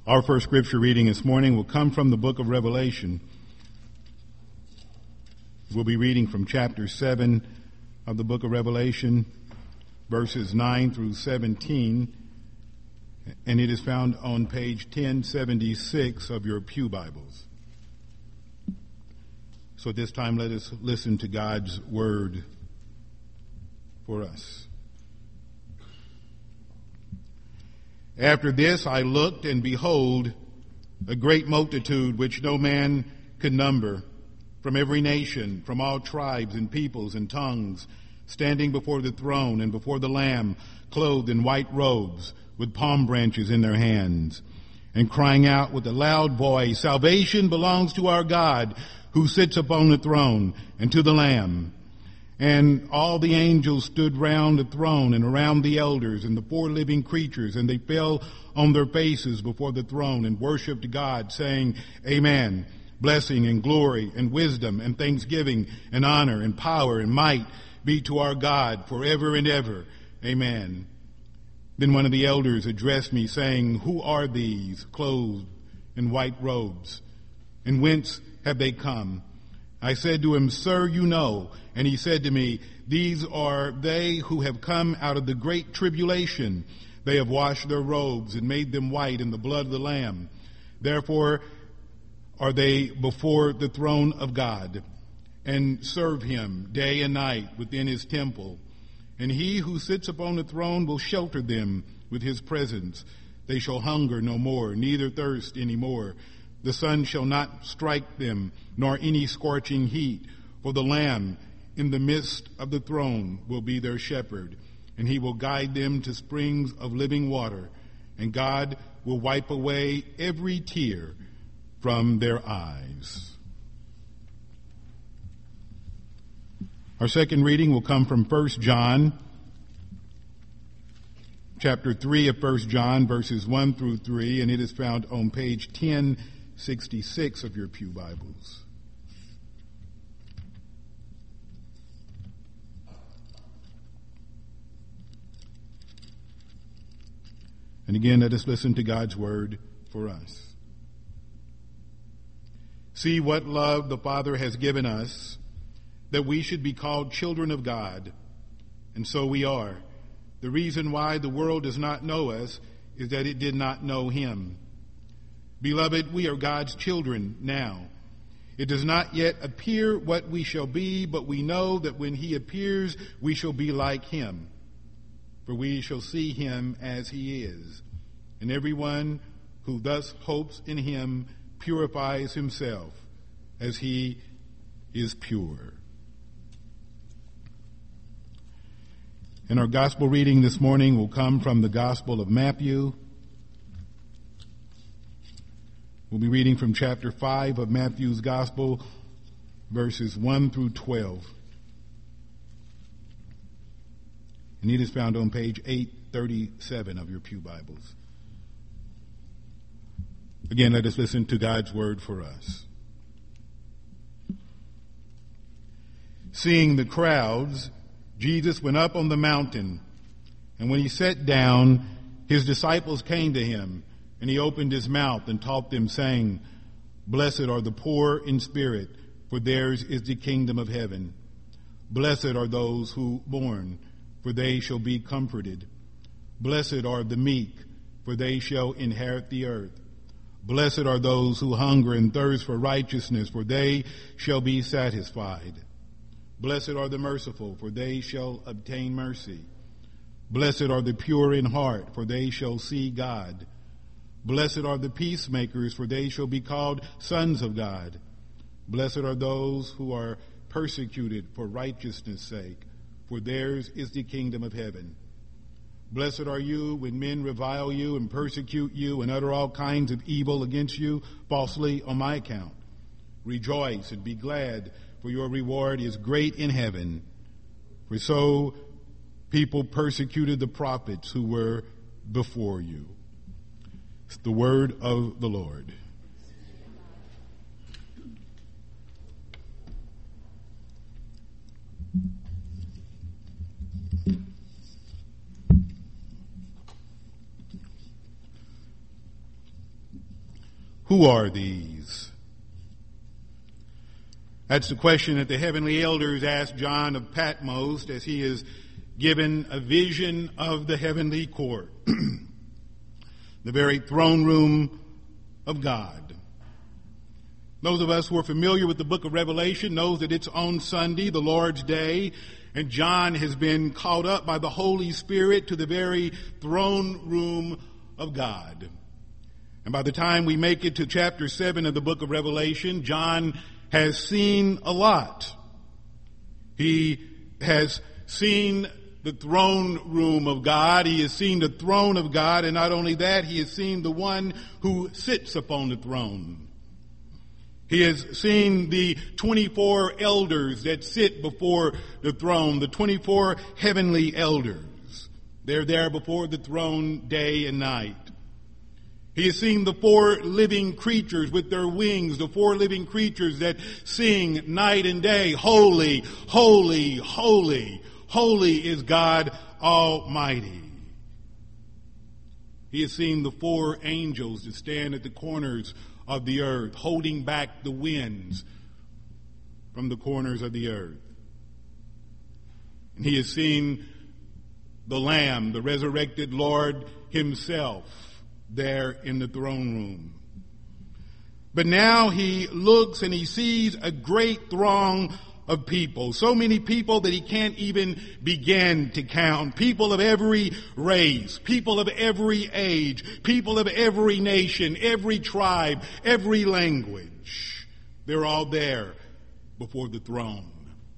Our first scripture reading this morning will come from the book of Revelation. We'll be reading from chapter 7 of the book of Revelation, verses 9 through 17, and it is found on page 1076 of your pew Bibles. So at this time, let us listen to God's word for us. After this I looked, and behold, a great multitude which no man could number, from every nation, from all tribes and peoples and tongues, standing before the throne and before the Lamb, clothed in white robes, with palm branches in their hands, and crying out with a loud voice, "Salvation belongs to our God, who sits upon the throne, and to the Lamb." And all the angels stood round the throne and around the elders and the four living creatures, and they fell on their faces before the throne and worshipped God, saying, "Amen. Blessing and glory and wisdom and thanksgiving and honor and power and might be to our God forever and ever. Amen." Then one of the elders addressed me, saying, "Who are these clothed in white robes, and whence have they come?" I said to him, "Sir, you know." And he said to me, "These are they who have come out of the great tribulation. They have washed their robes and made them white in the blood of the Lamb. Therefore are they before the throne of God, and serve him day and night within his temple. And he who sits upon the throne will shelter them with his presence. They shall hunger no more, neither thirst any more. The sun shall not strike them, nor any scorching heat. For the Lamb in the midst of the throne will be their shepherd, and he will guide them to springs of living water, and God will wipe away every tear from their eyes." Our second reading will come from 1 John, chapter 3 of 1 John, verses 1 through 3, and it is found on page 1066 of your pew Bibles. And again, let us listen to God's word for us. "See what love the Father has given us, that we should be called children of God. And so we are. The reason why the world does not know us is that it did not know him. Beloved, we are God's children now. It does not yet appear what we shall be, but we know that when he appears, we shall be like him. For we shall see him as he is. And everyone who thus hopes in him purifies himself as he is pure." And our gospel reading this morning will come from the Gospel of Matthew. We'll be reading from chapter 5 of Matthew's Gospel, verses 1 through 12. And it is found on page 837 of your pew Bibles. Again, let us listen to God's word for us. "Seeing the crowds, Jesus went up on the mountain, and when he sat down, his disciples came to him, and he opened his mouth and taught them, saying, 'Blessed are the poor in spirit, for theirs is the kingdom of heaven. Blessed are those who mourn, for they shall be comforted. Blessed are the meek, for they shall inherit the earth. Blessed are those who hunger and thirst for righteousness, for they shall be satisfied. Blessed are the merciful, for they shall obtain mercy. Blessed are the pure in heart, for they shall see God. Blessed are the peacemakers, for they shall be called sons of God. Blessed are those who are persecuted for righteousness' sake, for theirs is the kingdom of heaven. Blessed are you when men revile you and persecute you and utter all kinds of evil against you falsely on my account. Rejoice and be glad, for your reward is great in heaven. For so people persecuted the prophets who were before you." It's the word of the Lord. Who are these? That's the question that the heavenly elders asked John of Patmos as he is given a vision of the heavenly court, the very throne room of God. Those of us who are familiar with the book of Revelation knows that it's on Sunday, the Lord's Day, and John has been caught up by the Holy Spirit to the very throne room of God. And by the time we make it to chapter 7 of the book of Revelation, John has seen a lot. He has seen the throne room of God. He has seen the throne of God, and not only that, he has seen the one who sits upon the throne. He has seen the 24 elders that sit before the throne, the 24 heavenly elders. They're there before the throne day and night. He has seen the 4 living creatures with their wings, the 4 living creatures that sing night and day, holy, holy, holy, holy is God Almighty. He has seen the 4 angels that stand at the corners of the earth, holding back the winds from the corners of the earth. And he has seen the Lamb, the resurrected Lord himself, there in the throne room. But now he looks and he sees a great throng of people, so many people that he can't even begin to count. People of every race, people of every age, people of every nation, every tribe, every language. They're all there before the throne.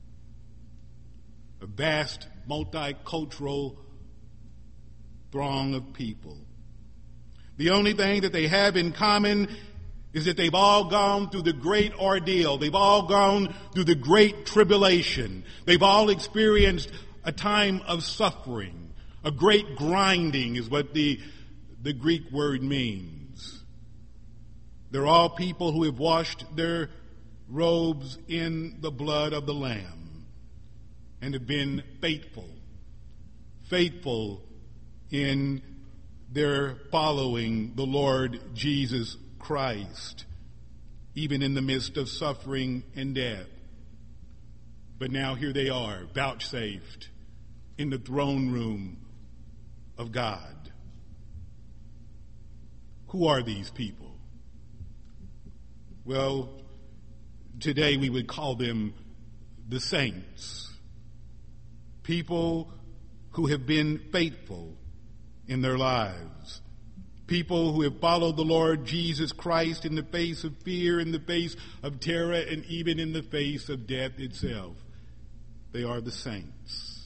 A vast multicultural throng of people. The only thing that they have in common is that they've all gone through the great ordeal. They've all gone through the great tribulation. They've all experienced a time of suffering. A great grinding is what the Greek word means. They're all people who have washed their robes in the blood of the Lamb and have been faithful in their following the Lord Jesus Christ, even in the midst of suffering and death. But now here they are, vouchsafed in the throne room of God. Who are these people? Well, today we would call them the saints. People who have been faithful in their lives. People who have followed the Lord Jesus Christ in the face of fear, in the face of terror, and even in the face of death itself. They are the saints.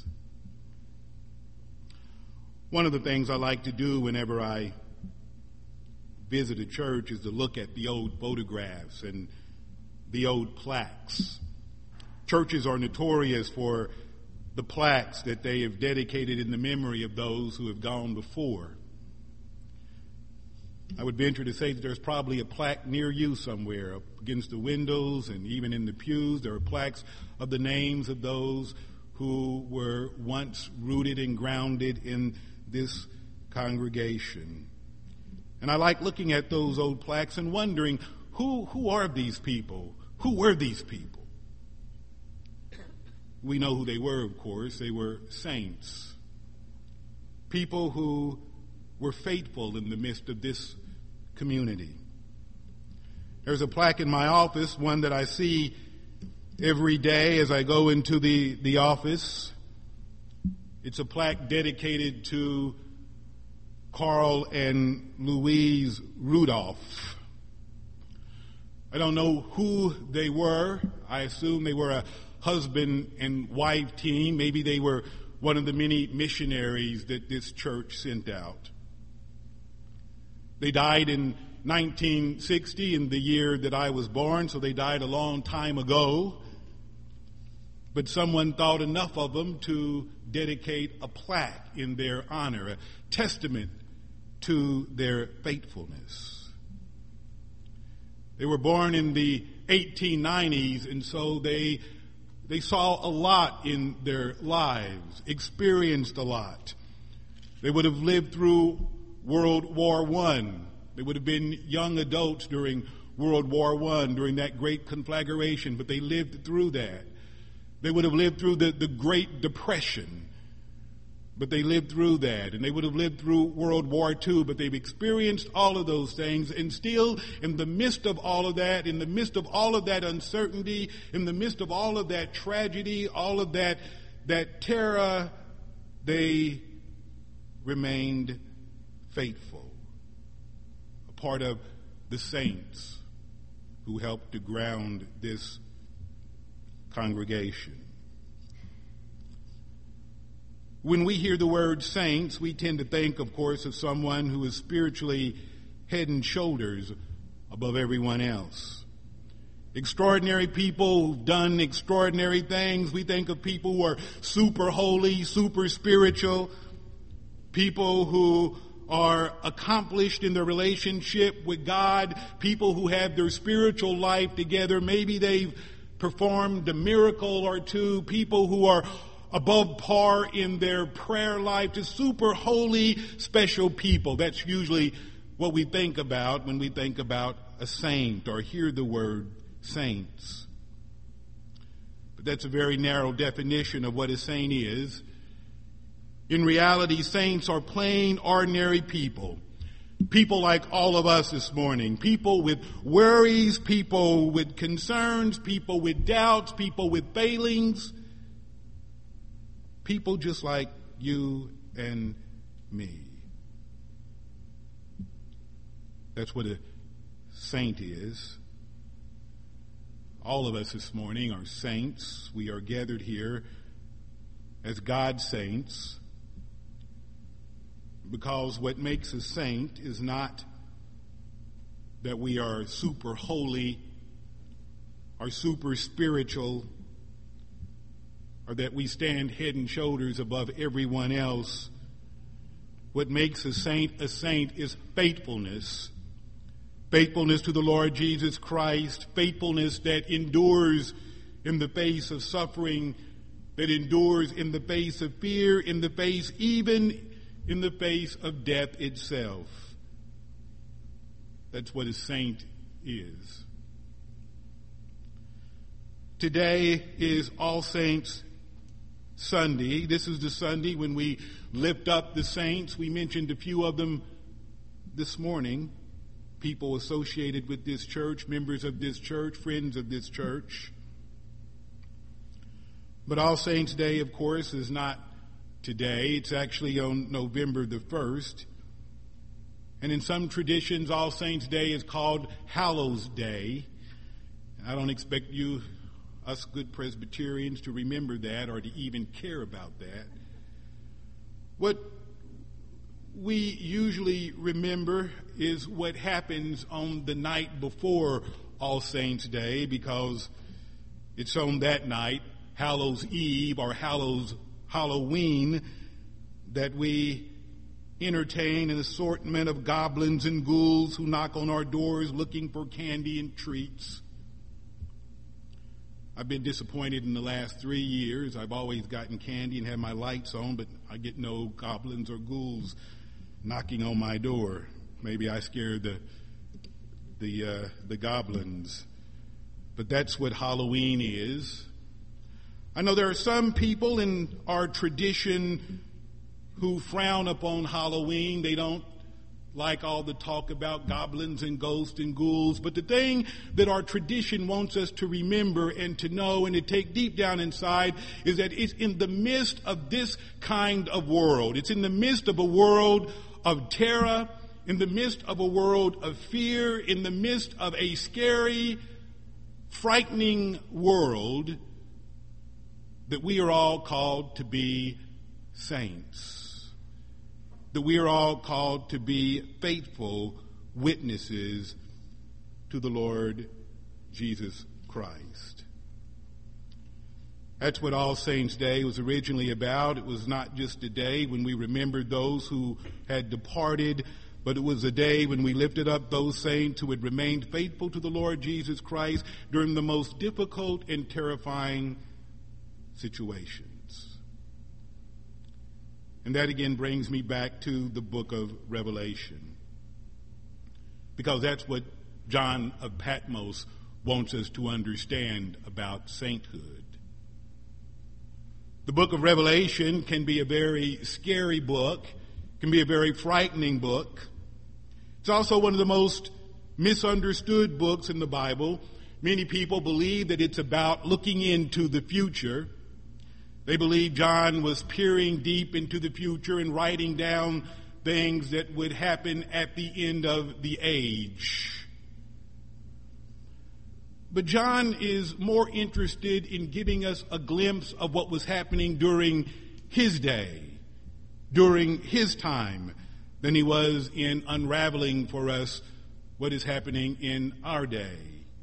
One of the things I like to do whenever I visit a church is to look at the old photographs and the old plaques. Churches are notorious for the plaques that they have dedicated in the memory of those who have gone before. I would venture to say that there's probably a plaque near you somewhere, up against the windows and even in the pews. There are plaques of the names of those who were once rooted and grounded in this congregation. And I like looking at those old plaques and wondering, who are these people? Who were these people? We know who they were, of course. They were saints. People who were faithful in the midst of this community. There's a plaque in my office, one that I see every day as I go into the office. It's a plaque dedicated to Carl and Louise Rudolph. I don't know who they were. I assume they were a husband and wife team. Maybe they were one of the many missionaries that this church sent out. They died in 1960, in the year that I was born, so they died a long time ago. But someone thought enough of them to dedicate a plaque in their honor, a testament to their faithfulness. They were born in the 1890s, and so they saw a lot in their lives, experienced a lot. They would have lived through World War I, They would have been young adults during World War I, during that great conflagration, but they lived through that. They would have lived through the Great Depression, but they lived through that. And they would have lived through World War II, but they've experienced all of those things. And still, in the midst of all of that, in the midst of all of that uncertainty, in the midst of all of that tragedy, all of that terror, they remained faithful. A part of the saints who helped to ground this congregation. When we hear the word saints, we tend to think, of course, of someone who is spiritually head and shoulders above everyone else. Extraordinary people who've done extraordinary things. We think of people who are super holy, super spiritual, people who are accomplished in their relationship with God, people who have their spiritual life together. Maybe they've performed a miracle or two, people who are above par in their prayer life, just super holy, special people. That's usually what we think about when we think about a saint or hear the word saints. But that's a very narrow definition of what a saint is. In reality, saints are plain, ordinary people. People like all of us this morning. People with worries, people with concerns, people with doubts, people with failings. People just like you and me. That's what a saint is. All of us this morning are saints. We are gathered here as God's saints because what makes a saint is not that we are super holy or super spiritual or that we stand head and shoulders above everyone else. What makes a saint is faithfulness. Faithfulness to the Lord Jesus Christ, faithfulness that endures in the face of suffering, that endures in the face of fear, even in the face of death itself. That's what a saint is. Today is All Saints Sunday. This is the Sunday when we lift up the saints. We mentioned a few of them this morning. People associated with this church, members of this church, friends of this church. But All Saints Day, of course, is not today. It's actually on November the 1st. And in some traditions, All Saints Day is called Hallows Day. I don't expect us good Presbyterians, to remember that or to even care about that. What we usually remember is what happens on the night before All Saints Day, because it's on that night, Hallows Eve or Halloween, that we entertain an assortment of goblins and ghouls who knock on our doors looking for candy and treats. I've been disappointed in the last 3 years. I've always gotten candy and had my lights on, but I get no goblins or ghouls knocking on my door. Maybe I scared the goblins. But that's what Halloween is. I know there are some people in our tradition who frown upon Halloween. They don't like all the talk about goblins and ghosts and ghouls. But the thing that our tradition wants us to remember and to know and to take deep down inside is that it's in the midst of this kind of world. It's in the midst of a world of terror, in the midst of a world of fear, in the midst of a scary, frightening world, that we are all called to be saints. That we are all called to be faithful witnesses to the Lord Jesus Christ. That's what All Saints Day was originally about. It was not just a day when we remembered those who had departed, but it was a day when we lifted up those saints who had remained faithful to the Lord Jesus Christ during the most difficult and terrifying situations. And that again brings me back to the book of Revelation. because that's what John of Patmos wants us to understand about sainthood. The book of Revelation can be a very scary book, can be a very frightening book. It's also one of the most misunderstood books in the Bible. Many people believe that it's about looking into the future. They believe John was peering deep into the future and writing down things that would happen at the end of the age. But John is more interested in giving us a glimpse of what was happening during his day, during his time, than he was in unraveling for us what is happening in our day.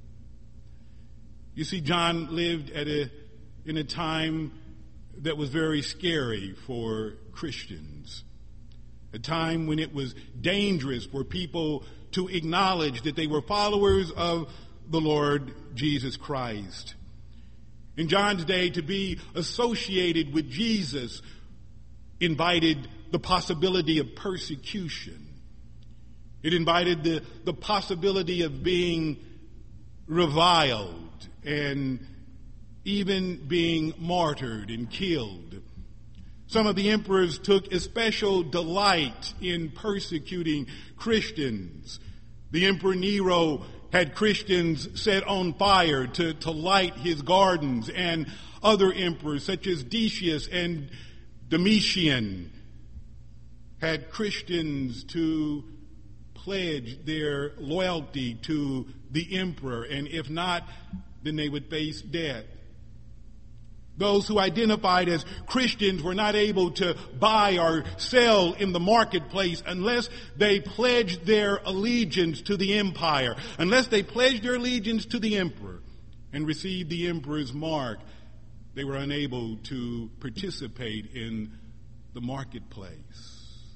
You see, John lived in a time that was very scary for Christians, a time when it was dangerous for people to acknowledge that they were followers of the Lord Jesus Christ. In John's day, to be associated with Jesus invited the possibility of persecution. It invited the possibility of being reviled and even being martyred and killed. Some of the emperors took especial delight in persecuting Christians. The Emperor Nero had Christians set on fire to light his gardens, and other emperors such as Decius and Domitian had Christians to pledge their loyalty to the emperor, and if not, then they would face death. Those who identified as Christians were not able to buy or sell in the marketplace unless they pledged their allegiance to the empire, unless they pledged their allegiance to the emperor and received the emperor's mark. They were unable to participate in the marketplace.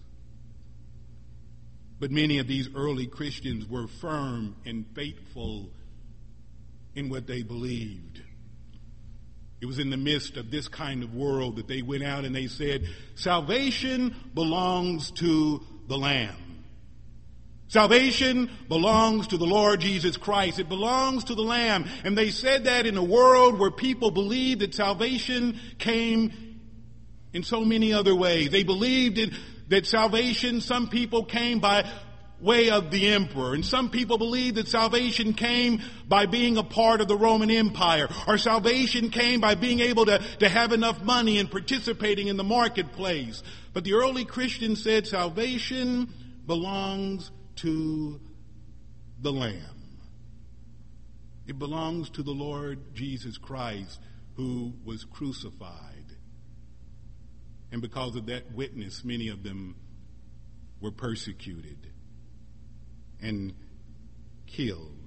But many of these early Christians were firm and faithful in what they believed. It was in the midst of this kind of world that they went out and they said, salvation belongs to the Lamb. Salvation belongs to the Lord Jesus Christ. It belongs to the Lamb. And they said that in a world where people believed that salvation came in so many other ways. They believed that salvation, some people came by way of the emperor, and some people believe that salvation came by being a part of the Roman Empire, or salvation came by being able to have enough money and participating in the marketplace. But the early Christians said salvation belongs to the Lamb. It belongs to the Lord Jesus Christ, who was crucified. And because of that witness, many of them were persecuted and killed.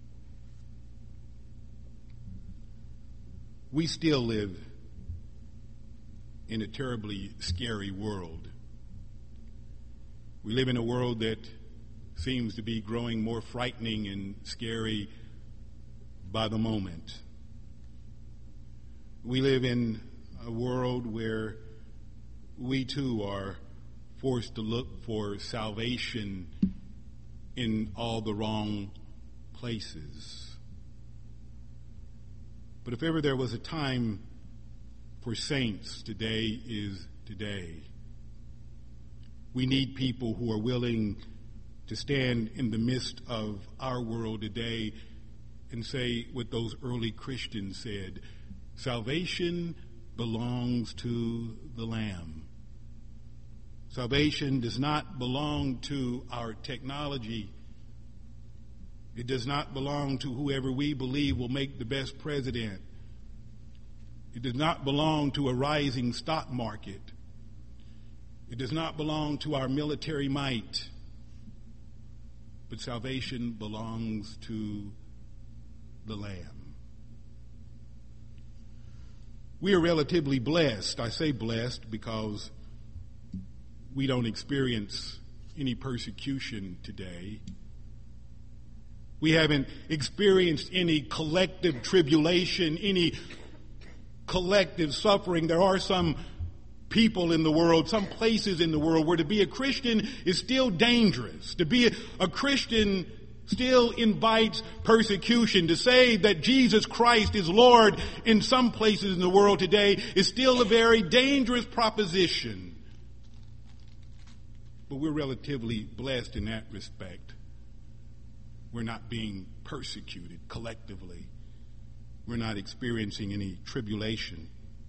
We still live in a terribly scary world. We live in a world that seems to be growing more frightening and scary by the moment. We live in a world where we too are forced to look for salvation in all the wrong places. But if ever there was a time for saints, today is today. We need people who are willing to stand in the midst of our world today and say what those early Christians said, salvation belongs to the Lamb. Salvation does not belong to our technology. It does not belong to whoever we believe will make the best president. It does not belong to a rising stock market. It does not belong to our military might. But salvation belongs to the Lamb. We are relatively blessed. I say blessed because we don't experience any persecution today. We haven't experienced any collective tribulation, any collective suffering. There are some people in the world, some places in the world where to be a Christian is still dangerous. To be a Christian still invites persecution. To say that Jesus Christ is Lord in some places in the world today is still a very dangerous proposition. But we're relatively blessed in that respect. We're not being persecuted collectively. We're not experiencing any tribulation.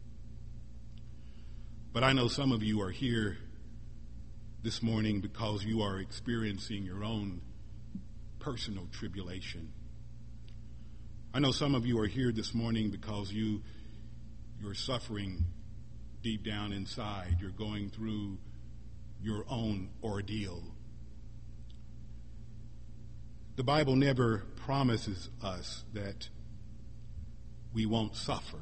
But I know some of you are here this morning because you are experiencing your own personal tribulation. I know some of you are here this morning because you're suffering deep down inside. You're going through your own ordeal. The Bible never promises us that we won't suffer.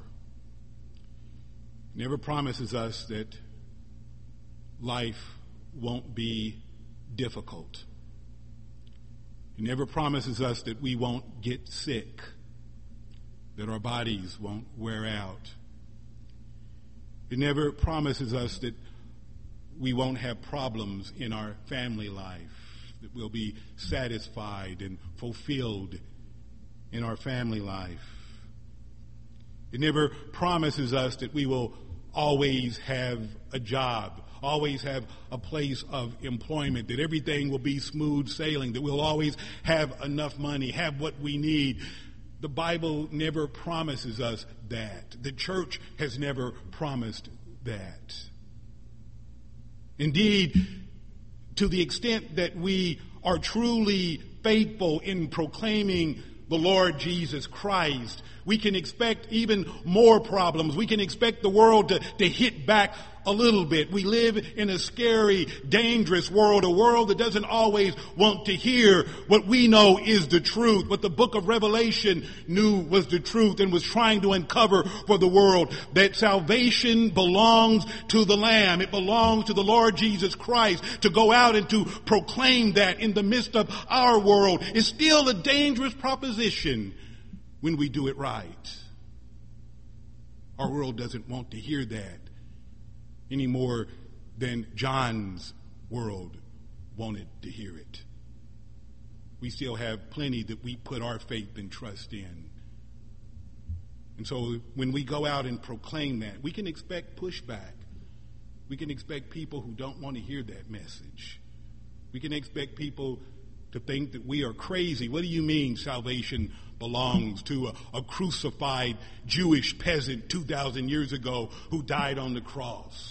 It never promises us that life won't be difficult. It never promises us that we won't get sick, that our bodies won't wear out. It never promises us that we won't have problems in our family life, that we'll be satisfied and fulfilled in our family life. It never promises us that we will always have a job, always have a place of employment, that everything will be smooth sailing, that we'll always have enough money, have what we need. The Bible never promises us that. The church has never promised that. Indeed, to the extent that we are truly faithful in proclaiming the Lord Jesus Christ, we can expect even more problems. We can expect the world to hit back a little bit. We live in a scary, dangerous world, a world that doesn't always want to hear what we know is the truth, what the book of Revelation knew was the truth and was trying to uncover for the world, that salvation belongs to the Lamb. It belongs to the Lord Jesus Christ. To go out and to proclaim that in the midst of our world is still a dangerous proposition when we do it right. Our world doesn't want to hear that any more than John's world wanted to hear it. We still have plenty that we put our faith and trust in. And so when we go out and proclaim that, we can expect pushback. We can expect people who don't want to hear that message. We can expect people to think that we are crazy. What do you mean salvation belongs to a crucified Jewish peasant 2,000 years ago who died on the cross?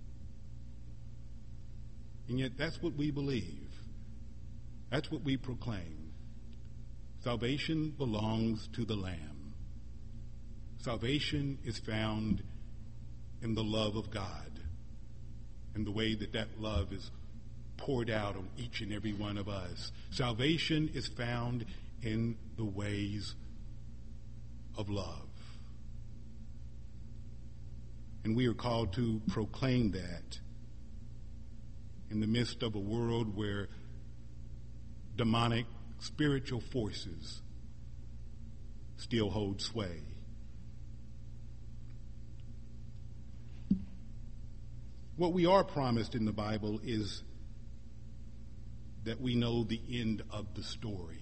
And yet that's what we believe. That's what we proclaim. Salvation belongs to the Lamb. Salvation is found in the love of God and the way that that love is poured out on each and every one of us. Salvation is found in the ways of love. And we are called to proclaim that in the midst of a world where demonic spiritual forces still hold sway. What we are promised in the Bible is that we know the end of the story.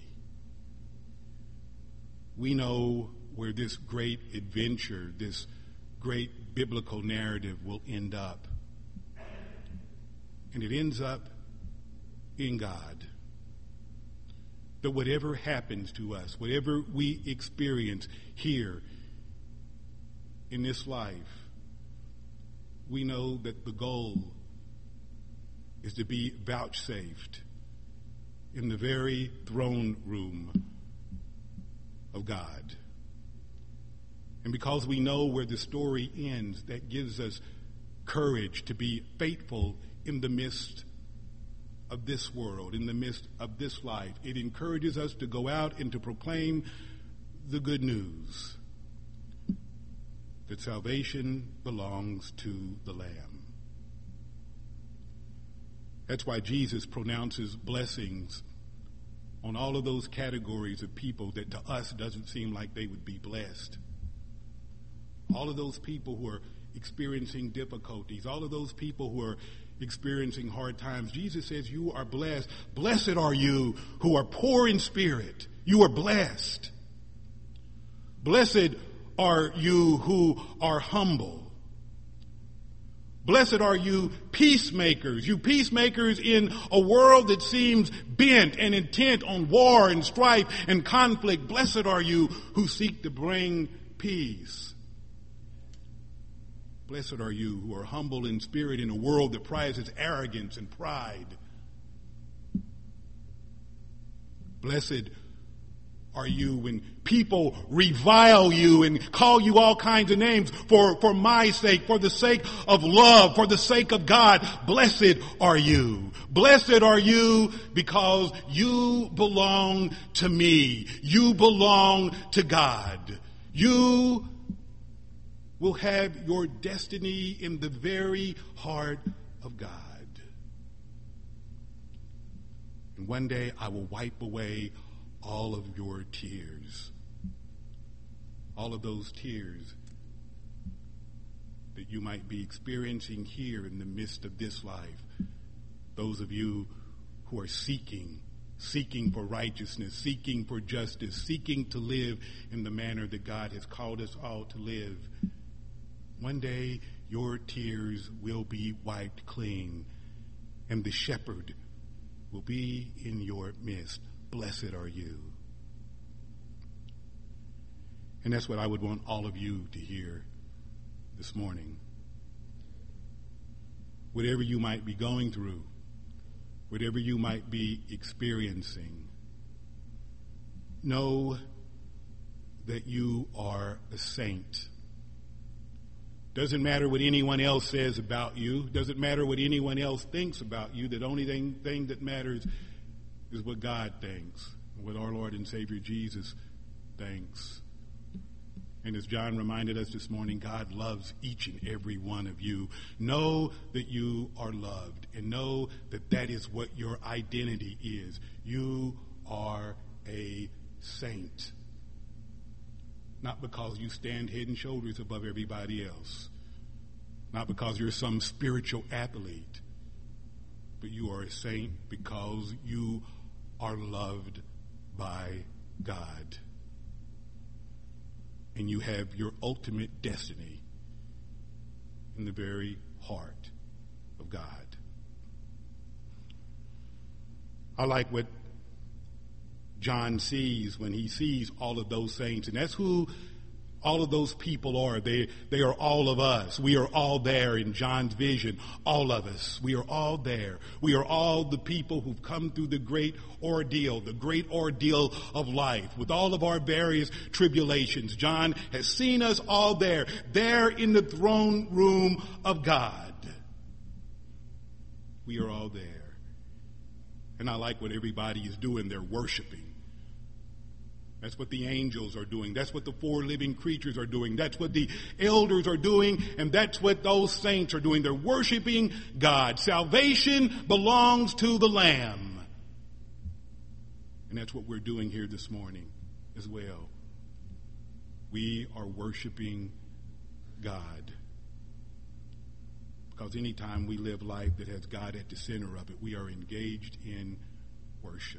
We know where this great adventure, this great biblical narrative will end up. And it ends up in God. That whatever happens to us, whatever we experience here in this life, we know that the goal is to be vouchsafed in the very throne room of God. And because we know where the story ends, that gives us courage to be faithful in the midst of this world, in the midst of this life. It encourages us to go out and to proclaim the good news that salvation belongs to the Lamb. That's why Jesus pronounces blessings on all of those categories of people that to us doesn't seem like they would be blessed. All of those people who are experiencing difficulties, all of those people who are experiencing hard times, Jesus says you are blessed. Blessed are you who are poor in spirit. You are blessed. Blessed are you who are humble. Blessed are you peacemakers, you peacemakers in a world that seems bent and intent on war and strife and conflict. Blessed are you who seek to bring peace. Blessed are you who are humble in spirit in a world that prizes arrogance and pride. Blessed are you when people revile you and call you all kinds of names for my sake, for the sake of love, for the sake of God. Blessed are you. Blessed are you because you belong to me. You belong to God. You will have your destiny in the very heart of God. And one day I will wipe away all of your tears. All of those tears that you might be experiencing here in the midst of this life. Those of you who are seeking for righteousness, seeking for justice, seeking to live in the manner that God has called us all to live. One day your tears will be wiped clean, and the shepherd will be in your midst. Blessed are you. And that's what I would want all of you to hear this morning. Whatever you might be going through, whatever you might be experiencing, know that you are a saint. Doesn't matter what anyone else says about you. Doesn't matter what anyone else thinks about you. The only thing that matters is what God thinks, what our Lord and Savior Jesus thinks. And as John reminded us this morning, God loves each and every one of you. Know that you are loved, and know that that is what your identity is. You are a saint. Not because you stand head and shoulders above everybody else. Not because you're some spiritual athlete. But you are a saint because you are loved by God. And you have your ultimate destiny in the very heart of God. I like what John sees when he sees all of those saints, and that's who all of those people are. They are all of us. We are all there in John's vision. All of us. We are all there. We are all the people who've come through the great ordeal of life, with all of our various tribulations. John has seen us all there in the throne room of God. We are all there. And I like what everybody is doing. They're worshiping. That's what the angels are doing. That's what the four living creatures are doing. That's what the elders are doing. And that's what those saints are doing. They're worshiping God. Salvation belongs to the Lamb. And that's what we're doing here this morning as well. We are worshiping God. Because anytime we live life that has God at the center of it, we are engaged in worship.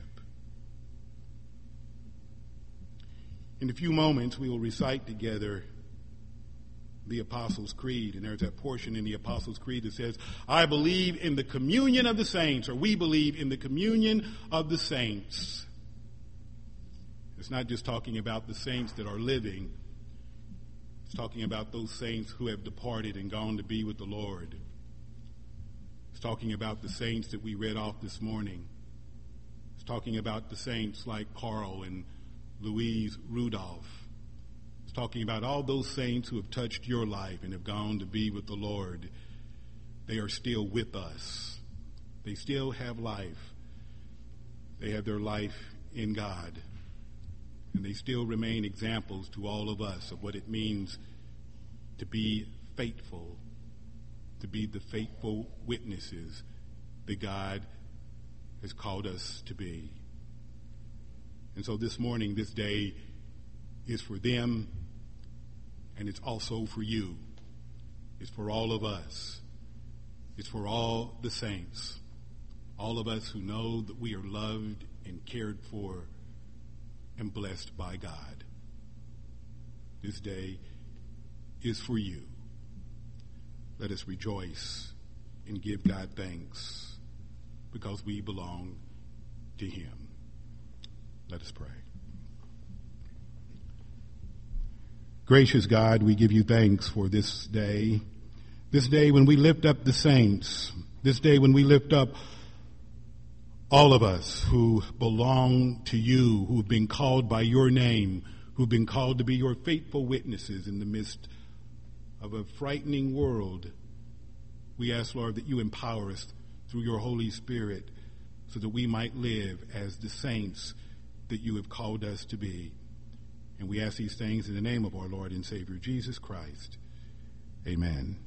In a few moments, we will recite together the Apostles' Creed. And there's that portion in the Apostles' Creed that says, I believe in the communion of the saints, or we believe in the communion of the saints. It's not just talking about the saints that are living. It's talking about those saints who have departed and gone to be with the Lord. It's talking about the saints that we read off this morning. It's talking about the saints like Carl and Louise Rudolph. It's talking about all those saints who have touched your life and have gone to be with the Lord. They are still with us. They still have life. They have their life in God. And they still remain examples to all of us of what it means to be faithful, to be the faithful witnesses that God has called us to be. And so this morning, this day is for them, and it's also for you. It's for all of us. It's for all the saints. All of us who know that we are loved and cared for and blessed by God. This day is for you. Let us rejoice and give God thanks because we belong to him. Let us pray. Gracious God, we give you thanks for this day when we lift up the saints, this day when we lift up all of us who belong to you, who've been called by your name, who've been called to be your faithful witnesses in the midst of a frightening world. We ask, Lord, that you empower us through your Holy Spirit so that we might live as the saints that you have called us to be. And we ask these things in the name of our Lord and Savior, Jesus Christ. Amen.